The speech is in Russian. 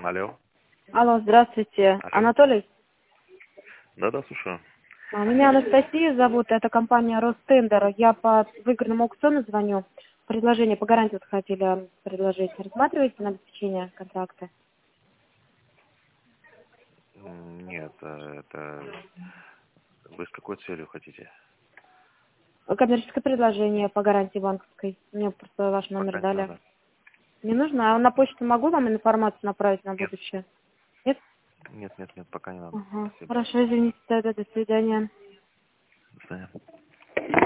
Алло. Алло, здравствуйте. Алло. Анатолий? Да, слушаю. Меня Анастасия зовут, это компания Ростендер. Я по выигранному аукциону звоню. Предложение по гарантии вот хотели предложить. Рассматриваете на обеспечение контракта? Нет, это... Вы с какой целью хотите? Коммерческое предложение по гарантии банковской. Мне просто ваш номер Пока не дали. надо. Не нужно? А на почту могу вам информацию направить на Нет. будущее? Нет? Нет, пока не надо. Ага. Спасибо. Хорошо, извините, тогда до свидания. До свидания.